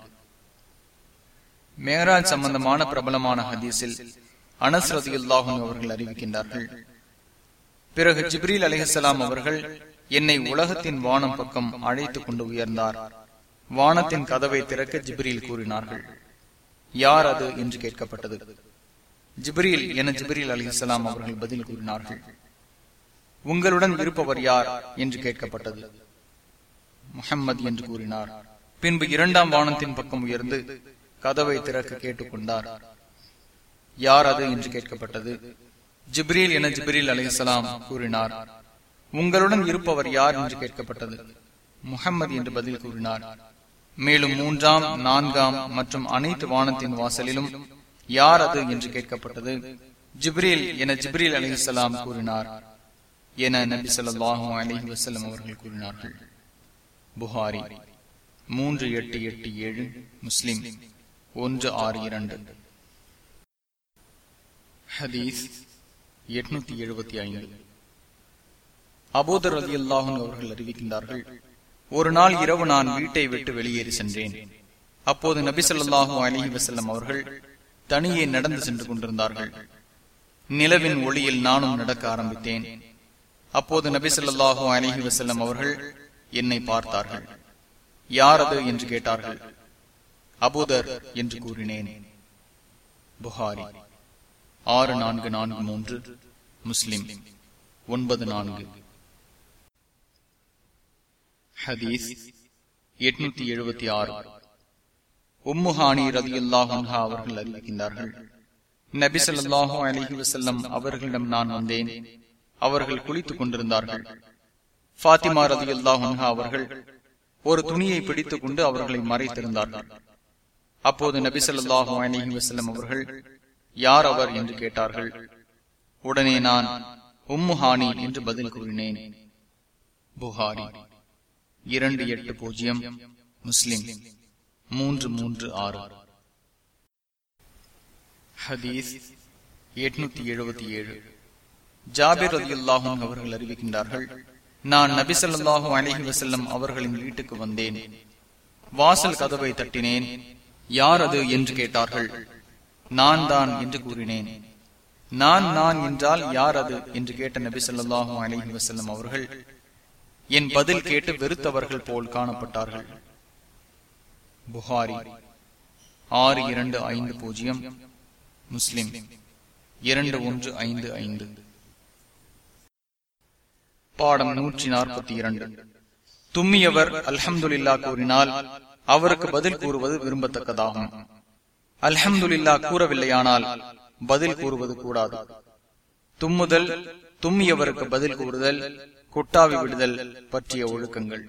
மேராஜ் சம்பந்தமான பிரபலமான ஹதீஸில் அனஸ் ரலியல்லாஹு அன்ஹு அவர்கள் அறிவிக்கின்றார்கள், பிறகு ஜிப்ரீல் அலைஹிஸ்ஸலாம் அவர்கள் என்னை உலகத்தின் வானம் பக்கம் அழைத்துக் கொண்டு உயர்ந்தார். வானத்தின் கதவை திறக்க ஜிப்ரீல் கூறினார்கள். யார் அது என்று கேட்கப்பட்டது. ஜிப்ரீல் என ஜிப்ரீல் அலைஹிஸ்ஸலாம் அவர்கள் பதில் கூறினார்கள். உங்களுடன் இருப்பவர் யார் என்று கேட்கப்பட்டது. முஹம்மது என்று கூறினார். பின்பு இரண்டாம் வானத்தின் பக்கம் உயர்ந்து கதவை திறக்க கேட்டுக் கொண்டார். யார் அது என்று கேட்கப்பட்டது. ஜிப்ரீல் என ஜிப்ரீல் அலைஹிஸ்ஸலாம் கூறினார். உங்களுடன் இருப்பவர் யார் என்று கேட்கப்பட்டது. முஹம்மது என்று பதில் கூறினார். மேலும் மூன்றாம், நான்காம் மற்றும் அனைத்து வானத்தின் வாசலிலும் யார் அது என்று கேட்கப்பட்டது. ஜிப்ரீல் என ஜிப்ரீல் அலைஹிஸ்ஸலாம் கூறினார் என நபி ஸல்லல்லாஹு அலைஹி வஸல்லம் அவர்கள் கூறினார்கள். புகாரி மூன்று எட்டு எட்டு ஏழு, முஸ்லிம் ஒன்று ஆறு இரண்டு. ஹதீஸ் எட்நூத்தி எழுபத்தி ஐந்து. அபூதர் ரலியல்லாஹு அன்ஹு அவர்கள் அறிவிக்கின்றார்கள், ஒரு நாள் இரவு நான் வீட்டை விட்டு வெளியேறி சென்றேன். அப்போது நபி ஸல்லல்லாஹு அலைஹி வஸல்லம் அவர்கள் தனியே நடந்து சென்று கொண்டிருந்தார்கள். நிலவின் ஒளியில் நானும் நடக்க ஆரம்பித்தேன். அப்போது நபி ஸல்லல்லாஹு அலைஹி வஸல்லம் அவர்கள் என்னை பார்த்தார்கள். யார் அது என்று கேட்டார்கள். அபூதர் என்று கூறினேன். புகாரி ஆறு நான்கு நான்கு மூன்று, முஸ்லிம் ஒன்பது நான்கு. ஹதீஸ் எட்நூத்தி எழுபத்தி ஆறு. உம்முஹானி ரலியல்லாஹு அன்ஹா அவர்கள் அறிவிக்கின்றார்கள், நபி ஸல்லல்லாஹு அலைஹி வஸல்லம் அவர்களிடம் நான் வந்தேன். அவர்கள் குளித்துக் கொண்டிருந்தார்கள். ஃபாத்திமா ரலியல்லாஹு அன்ஹா அவர்கள் ஒரு துணியை பிடித்துக் கொண்டு அவர்களை மறைத்திருந்தார்கள். அப்போது நபி ஸல்லல்லாஹு அலைஹி வஸல்லம் அவர்கள் யார் அவர் என்று கேட்டார்கள். உடனே நான் உம்முஹானி என்று பதில் கூறினேன். புகாரி இரண்டு எட்டு பூஜ்ஜியம், முஸ்லிம் மூன்று மூன்று ஆறு. ஹதீஸ் எட்நூத்தி எழுபத்தி ஏழு. ஜாபிர் ரலியல்லாஹு அன்ஹு அவர்கள் அறிவிக்கின்றார்கள், நான் நபி ஸல்லல்லாஹு அலைஹி வஸல்லம் அவர்களின் வீட்டுக்கு வந்தேன். வாசல் கதவை தட்டினேன். யார் அது என்று கேட்டார்கள். நான் தான் என்று கூறினேன். நான் நான் என்றால் யார் அது என்று கேட்ட நபி ஸல்லல்லாஹு அலைஹி வஸல்லம் அவர்கள் என் பதில் கேட்டு வெறுத்தவர்கள் போல் காணப்பட்டார்கள். புகாரி ஆறு இரண்டு ஐந்து பூஜ்ஜியம், முஸ்லிம் இரண்டு ஒன்று ஐந்து ஐந்து. பாடம் நூற்றி நாற்பத்தி இரண்டு. தும்மியவர் அல்ஹம்துலில்லாஹ் கூறினால் அவருக்கு பதில் கூறுவது விரும்பத்தக்கதாகும். அல்ஹம்துலில்லாஹ் கூறவில்லையானால் பதில் கூறுவது கூடாது. தும்முதல், தும்மியவருக்கு பதில் கூறுதல், கொட்டாவி விடுதல் பற்றிய ஒழுக்கங்கள்.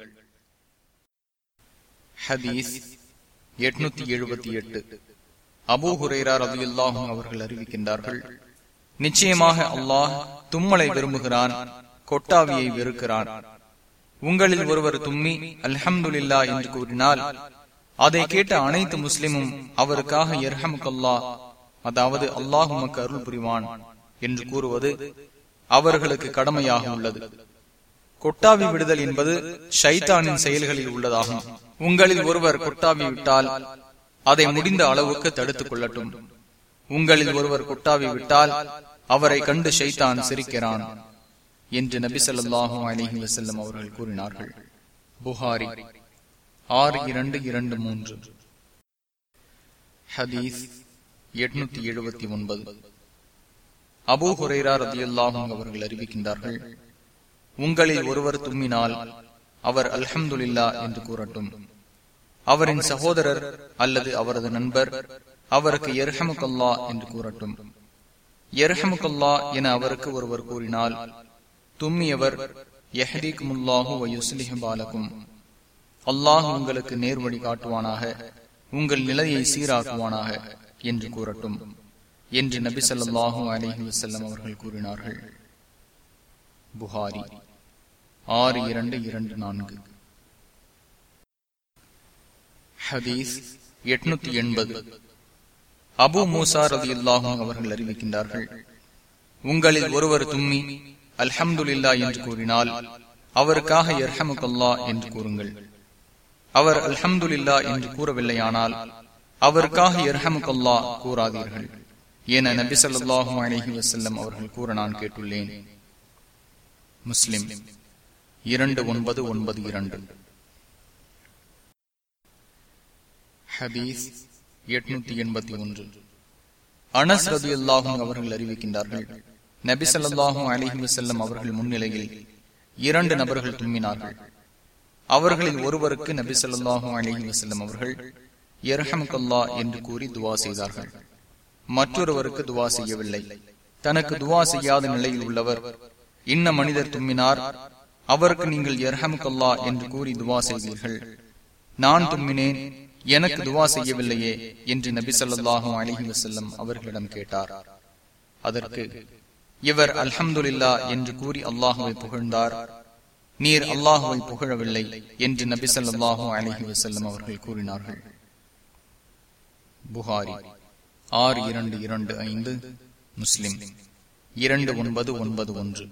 ஹதீஸ் எட்நூத்தி எழுபத்தி எட்டு. அபூ ஹுரைரா ரலியல்லாஹு அன்ஹு அவர்கள் அறிவிக்கின்றார்கள், நிச்சயமாக அல்லாஹ் தும்மலை விரும்புகிறான், கொட்டாவியை வெறுக்கிறான். உங்களில் ஒருவர் தும்மி அல்ஹம்துலில்லாஹ் என்று கூறினால் அதை கேட்ட அனைத்து முஸ்லிமும் அவருக்காக யர்ஹமுக்கல்லாஹ், அதாவது அல்லாஹ் உமக்கு அருள் புரிவான் என்று கூறுவது அவர்களுக்கு கடமையாக உள்ளது. கொட்டாவி விடுதல் என்பது ஷைத்தானின் செயல்களில் உள்ளதாகும். உங்களில் ஒருவர் கொட்டாவி விட்டால் அதை முடிந்த அளவுக்கு தடுத்துக் கொள்ளட்டும். உங்களில் ஒருவர் கொட்டாவி விட்டால் அவரை கண்டு ஷைத்தான் சிரிக்கிறான் என்று நபி ஸல்லல்லாஹு அலைஹி வஸல்லம் அவர்கள் கூறினார்கள். புகாரி ஆறு இரண்டு இரண்டு மூன்று. ஹதீஸ் எட்நூத்தி எழுபத்தி ஒன்பது. அபூ ஹுரைரா ரலியல்லாஹு அன்ஹு அவர்கள் அறிவிக்கின்றார்கள், உங்களில் ஒருவர் தும்மினால் அவர் அல்ஹம்துலில்லாஹ் என்று கூறட்டும். அவரின் சகோதரர் அல்லது அவரது நண்பர் அவருக்கு யர்ஹமுக்கல்லாஹ் என்று கூறட்டும். யர்ஹமுக்கல்லாஹ் என அவருக்கு ஒருவர் கூறினால், தும்மியவர் யஹ்தீகுமுல்லாஹு வ யுஸ்லிஹு பாலக்கும், அல்லாஹ் உங்களுக்கு நேர்வழி காட்டுவானாக, உங்கள் நிலையை சீராக்குவானாக என்று கூறட்டும் என்று நபி ஸல்லல்லாஹு அலைஹி வஸல்லம் அவர்கள் கூறினார்கள். புகாரி ஆறு இரண்டு இரண்டு நான்கு. ஹதீஸ் எட்நூத்தி எண்பது. அபூ மூசா ரலியல்லாஹு அன்ஹு அவர்கள் அறிவிக்கின்றார்கள், உங்களில் ஒருவர் தும்மி அல்ஹம்துலில்லாஹ் என்று கூறினால் அவருக்காக யர்ஹமுக்கல்லாஹ் என்று கூறுங்கள். அவர் அல்ஹம்துலில்லாஹ் என்று கூறவில்லையானால் அவருக்காக யர்ஹமுக்கல்லாஹ் கூறாதீர்கள் என நபி ஸல்லல்லாஹு அலைஹி வஸல்லம் அவர்கள் கூற நான் கேட்டுள்ளேன். முஸ்லிம் இரண்டு ஒன்பது ஒன்பது இரண்டு. ஹதீஸ் எட்நூத்தி எண்பத்தி ஒன்று. அனஸ் ரலியல்லாஹு அன்ஹு அவர்கள் அறிவிக்கின்றார்கள், நபி ஸல்லல்லாஹு அலைஹி வஸல்லம் அவர்கள் முன்னிலையில் இரண்டு நபர்கள் தும்மினார்கள். அவர்களில் ஒருவருக்கு நபி ஸல்லல்லாஹு அலைஹி வஸல்லம் அவர்கள் யர்ஹமுக்கல்லாஹ் என்று கூறி துவா செய்தார்கள். மற்றொருவருக்கு துவா செய்யவில்லை. தனக்கு துவா செய்யாத நிலையில் உள்ளவர், இன்ன மனிதர் தும்மினார், அவருக்கு நீங்கள் யர்ஹமுக்கல்லாஹ் என்று கூறி துவா செய்தீர்கள், நான் தும்மினேன், எனக்கு துவா செய்யவில்லையே என்று நபி ஸல்லல்லாஹு அலைஹி வஸல்லம் அவர்களிடம் கேட்டார். அதற்கு இவர் அல்ஹம்துலில்லாஹ் என்று கூறி அல்லாஹுவை புகழ்ந்தார், நீர் அல்லாஹுவை புகழவில்லை என்று நபி ஸல்லல்லாஹு அலைஹி வஸல்லம் அவர்கள் கூறினார்கள். புகாரி ஆறு இரண்டு இரண்டு ஐந்து. முஸ்லிம் இரண்டு ஒன்பது ஒன்பது ஒன்று.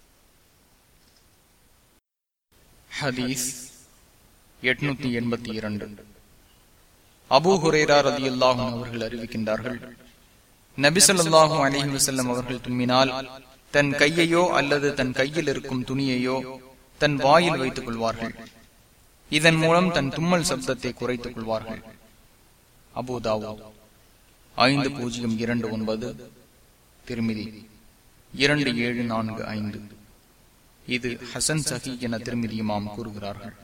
ஹதீஸ் எட்நூத்தி எண்பத்தி இரண்டு. அபூ ஹுரைரா ரலியல்லாஹு அன்ஹு அவர்கள் அறிவிக்கின்றார்கள், நபி ஸல்லல்லாஹு அலைஹி வஸல்லம் அவர்கள் தும்மினால் தன் கையையோ அல்லது தன் கையில் இருக்கும் துணியையோ தன் வாயில் வைத்துக் கொள்வார்கள். இதன் மூலம் தன் தும்மல் சப்தத்தை குறைத்துக் கொள்வார்கள். அபூ தாவூத் ஐந்து பூஜ்ஜியம் இரண்டு ஒன்பது. திர்மிதி இரண்டு ஏழு நான்கு ஐந்து. இது ஹசன் சஹி என திர்மிதி இமாம் கூறுகிறார்கள்.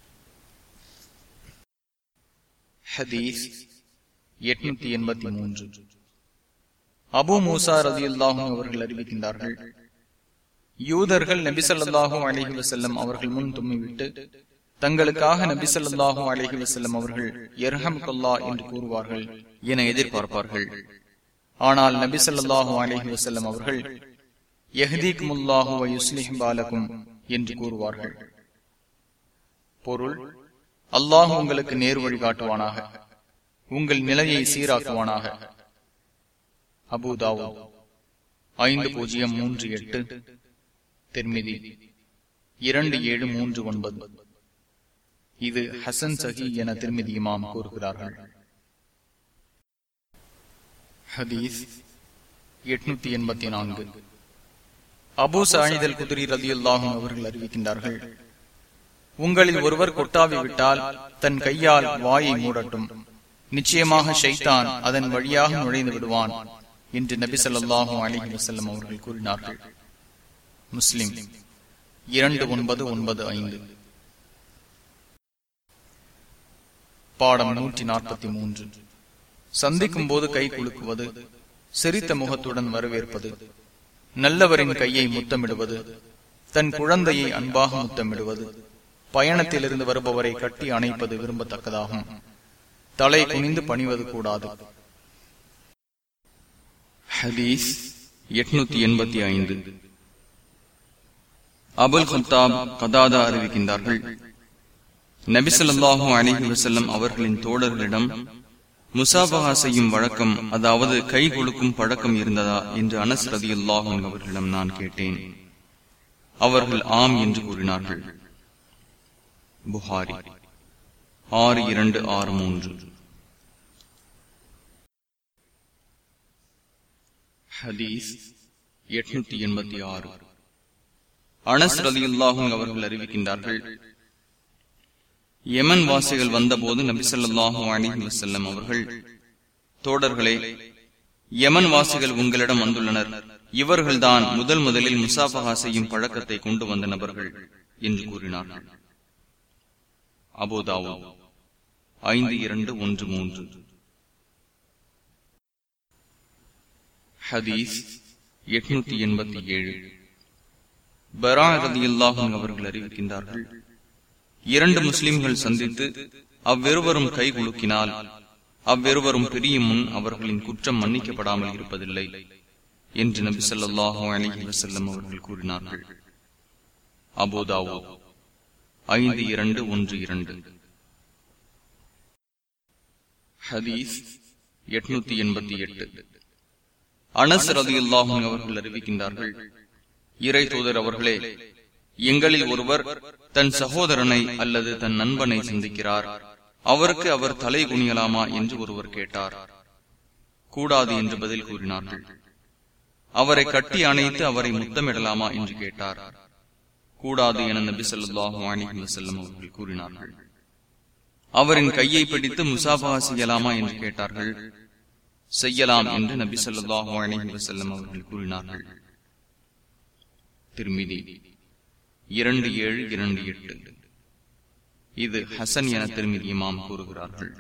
ஹதீஸ் எட்நூத்தி எண்பத்தி மூன்று. அபூ மூசா ரலியல்லாஹு அன்ஹு அவர்கள் அறிவிக்கின்றார்கள், யூதர்கள் நபி ஸல்லல்லாஹு அலைஹி வஸல்லம் அவர்கள் முன் தும்மிவிட்டு தங்களுக்காக நபி ஸல்லல்லாஹு அலைஹி வஸல்லம் அவர்கள் யர்ஹமுக்கல்லாஹ் என்று கூறுவார்கள் என எதிர்பார்ப்பார்கள். ஆனால் நபி ஸல்லல்லாஹு அலைஹி வஸல்லம் அவர்கள் யஹ்தீகுமுல்லாஹு வ யுஸ்லிஹு பாலக்கும் என்று கூறுவார்கள். பொருள், அல்லாஹ் உங்களுக்கு நேர் வழி காட்டுவானாக, உங்கள் நிலையை சீராக்குவானாக. அபூ தாவூத் ஐந்து பூஜ்ஜியம் மூன்று எட்டு. திர்மிதி இரண்டு ஏழு மூன்று ஒன்பது. இது ஹசன் சஹி என திர்மிதி இமாம் கூறுகிறார்கள். ஹதீஸ் எட்நூத்தி எண்பத்தி நான்கு. அபூ சயீத் அல் குத்ரி ரலியல்லாஹு அன்ஹு அவர்கள் அறிவிக்கின்றார்கள், உங்களில் ஒருவர் கொட்டாவி விட்டால் தன் கையால் வாயை மூடட்டும், நிச்சயமாக ஷைத்தான் அதன் வழியாக நுழைந்து விடுவான் என்று நபி ஸல்லல்லாஹு அலைஹி வஸல்லம் அவர்கள் கூறினார்கள். முஸ்லிம் இரண்டு ஒன்பது ஒன்பது ஐந்து. பாடம் நூற்றி நாற்பத்தி மூன்று. சந்திக்கும் போது கை குலுக்குவது, சிரித்த முகத்துடன் வரவேற்பது, நல்லவரின் கையை முத்தமிடுவது, தன் குழந்தையை அன்பாக முத்தமிடுவது, பயணத்திலிருந்து வருபவரை கட்டி அணைப்பது விரும்பத்தக்கதாகும். தலை குனிந்து பணிவது கூடாது. ஹதீஸ் எட்நூத்தி எண்பத்தி ஐந்து. அபுல் கத்தாப் கதாதா அறிவிக்கின்றார்கள், நபி ஸல்லல்லாஹு அலைஹி வஸல்லம் அவர்களின் தோழர்களிடம் முசாபஹா செய்யும் வழக்கம், அதாவது கை கொடுக்கும் பழக்கம் இருந்ததா என்று அனஸ் ரலியல்லாஹு அன்ஹு அவர்களிடம் நான் கேட்டேன். அவர்கள் ஆம் என்று கூறினார்கள். புகாரி ஆறு இரண்டு ஆறு மூன்று. ஹதீஸ் எட்நூத்தி எண்பத்தி ஆறு. அனஸ் ரலியல்லாஹு அன்ஹு அவர்கள் அறிவிக்கின்றார்கள், யமன் வாசிகள் வந்தபோது நபி ஸல்லல்லாஹு அலைஹி வஸல்லம் அவர்கள், தோடர்களே, யமன் வாசிகள் உங்களிடம் வந்துள்ளனர், இவர்கள்தான் முதல் முதலில் முசாஃபஹா செய்யும் பழக்கத்தை கொண்டு வந்த நபர்கள் என்று கூறினார்கள். அபூ தாவூத் ஐந்து இரண்டு ஒன்று மூன்று. ஹதீஸ் எட்நூத்தி எண்பத்தி ஏழு. பரா ரலியல்லாஹு அன்ஹு அவர்கள் அறிவிக்கின்றார்கள், இரண்டு முஸ்லிம்கள் சந்தித்து அவ்விருவரும் கை குலுக்கினால் அவ்விருவரும் பிரியும் முன் அவர்களின் குற்றம் மன்னிக்கப்படாமல் இருப்பதில்லை என்று நபி ஸல்லல்லாஹு அலைஹி வஸல்லம் அவர்கள் கூறினார்கள். அபூ தாவூத் ஐந்து இரண்டு ஒன்று இரண்டு. ஹதீஸ் எட்நூத்தி எண்பத்தி எட்டு. அனஸ் ரலியல்லாஹு அன்ஹு அவர்கள் அறிவிக்கின்றார்கள், இறை தூதர் அவர்களே, எங்களில் ஒருவர் தன் சகோதரனை அல்லது தன் நண்பனை சந்திக்கிறார், அவருக்கு அவர் தலை குனியலாமா என்று ஒருவர் கேட்டார். கூடாது என்று பதில் கூறினார்கள். அவரை கட்டி அணைத்து அவரை முத்தமிடலாமா என்று கேட்டார். கூடாது என நபி ஸல்லல்லாஹு அலைஹி வஸல்லம் அவர்கள் கூறினார்கள். அவரின் கையை பிடித்து முசாஃபஹா செய்யலாமா என்று கேட்டார்கள். செய்யலாம் என்று நபி ஸல்லல்லாஹு அலைஹி வஸல்லம் அவர்கள் கூறினார்கள். திர்மிதி இரண்டு ஏழு இரண்டு எட்டு. இது ஹசன் என திர்மிதி இமாம் கூறுகிறார்கள்.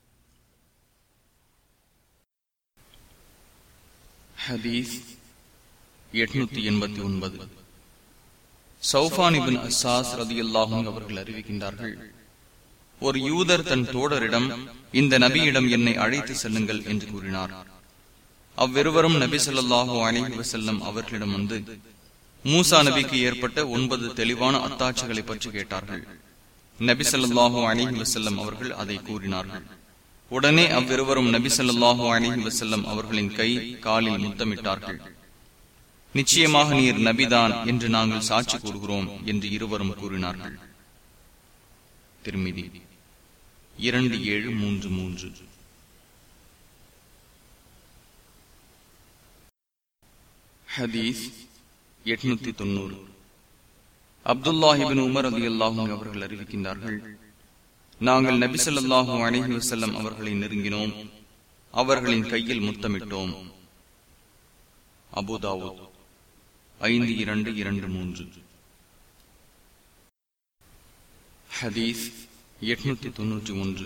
ஹதீஸ் எட்நூத்தி எண்பத்தி ஒன்பது. சௌஃபான் இப்னு அஸ்ஸாஸ் ரலியல்லாஹு அன்ஹு அவர்கள் அறிவிக்கின்றார்கள், ஒரு யூதர் தன் தோடரிடம், இந்த நபியிடம் என்னை அழைத்து செல்லுங்கள் என்று கூறினார். அவ்விருவரும் நபி ஸல்லல்லாஹு அலைஹி வஸல்லம் அவர்களிடம் வந்து மூசா நபிக்கு ஏற்பட்ட ஒன்பது தெளிவான அத்தாட்சிகளை பற்றி கேட்டார்கள். நபி ஸல்லல்லாஹு அலைஹி வஸல்லம் அவர்கள் அதை கூறினார்கள். உடனே அவ்விருவரும் நபி ஸல்லல்லாஹு அலைஹி வஸல்லம் அவர்களின் கை காலில் முத்தமிட்டார்கள். நிச்சயமாக நீர் நபிதான் என்று நாங்கள் சாட்சி கூறுகிறோம் என்று இருவரும் கூறினார்கள். திர்மிதி இரண்டு ஏழு மூன்று மூன்று. ஹதீஸ் எட்நூத்தி தொண்ணூறு. அப்துல்லாஹ் இப்னு உமர் ரலியல்லாஹு அன்ஹு அவர்கள் அறிவிக்கின்றார்கள், நாங்கள் நபி ஸல்லல்லாஹு அலைஹி வஸல்லம் அவர்களை நெருங்கினோம், அவர்களின் கையில் முத்தமிட்டோம். அபூ தாவூத் ஐந்து இரண்டு இரண்டு மூன்று. ஹதீஸ் எட்நூத்தி தொன்னூற்றி ஒன்று.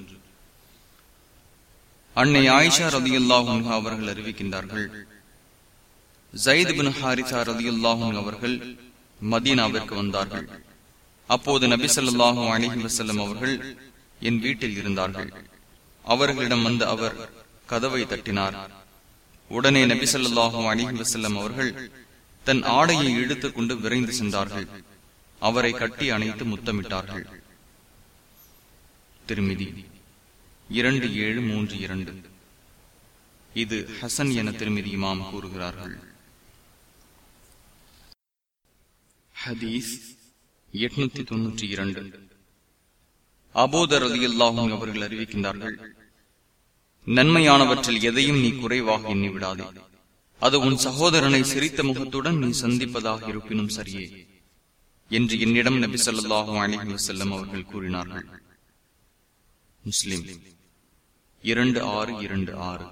அன்னை ஆயிஷா ரலியல்லாஹு அன்ஹா அவர்கள் அறிவிக்கின்றார்கள், ஸைத் பின் ஹாரிஸா ரலியல்லாஹு அன்ஹு அவர்கள் மதீனாவிற்கு வந்தார்கள். அப்போது நபி ஸல்லல்லாஹு அலைஹி வஸல்லம் அவர்கள் என் வீட்டில் இருந்தார்கள். அவர்களிடம் வந்த அவர் கதவை தட்டினார். உடனே நபி ஸல்லல்லாஹு அலைஹி வஸல்லம் அவர்கள் தன் ஆடையை இழுத்துக் கொண்டு விரைந்து சென்றார்கள். அவரை கட்டி அணைத்து முத்தமிட்டார்கள். திர்மிதி இரண்டு ஏழு மூன்று இரண்டு. இது ஹசன் என திர்மிதி இமாம் கூறுகிறார்கள். ஹதீஸ் எட்நூத்தி தொன்னூற்றி இரண்டு. அபூதர் ரலியல்லாஹு அன்ஹு அவர்கள் அறிவிக்கின்றார்கள், நன்மையானவற்றில் எதையும் நீ குறைவாக எண்ணி விடாதே, அது உன் சகோதரனை சிரித்த முகத்துடன் நீ சந்திப்பதாக இருப்பினும் சரியே என்று என்னிடம் நபி ஸல்லல்லாஹு அலைஹி வஸல்லம் அவர்கள் கூறினார்கள். முஸ்லிம் இரண்டு ஆறு இரண்டு ஆறு.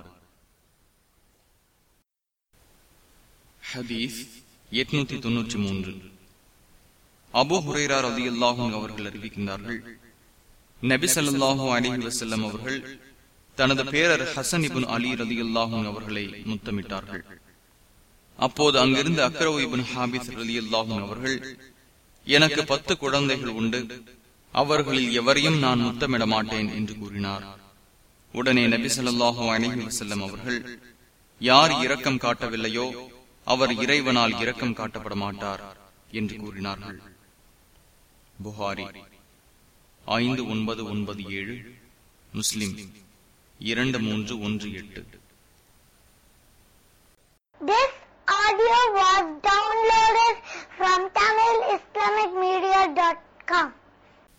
ஹதீஸ் எட்நூத்தி தொன்னூற்றி மூன்று. அபூ ஹுரைரா ரலியல்லாஹு அன்ஹு அவர்கள் அறிவிக்கின்றார்கள், நபி ஸல்லல்லாஹு அலைஹி வஸல்லம் அவர்கள் தனது பேரர் ஹசன் இப்னு அலி ரலியல்லாஹு அன்ஹு அவர்களை முத்தமிட்டார்கள். அப்போது அங்கிருந்து அக்ரவு இப்னு ஹாபிஸ் ரலியல்லாஹு அன்ஹு அவர்கள், எனக்கு பத்து குழந்தைகள் உண்டு, அவர்களில் எவரையும் நான் முத்தமிட மாட்டேன் என்று கூறினார். உடனே நபி ஸல்லல்லாஹு அலைஹி வஸல்லம் அவர்கள், யார் இரக்கம் காட்டவில்லையோ அவர் இறைவனால் இரக்கம் காட்டப்பட மாட்டார் என்று கூறினார்கள். புகாரி ஐந்து ஒன்பது ஒன்பது ஏழு, முஸ்லிம் இரண்டு மூன்று ஒன்று எட்டு. This audio was downloaded from Tamil Islamic Media dot com.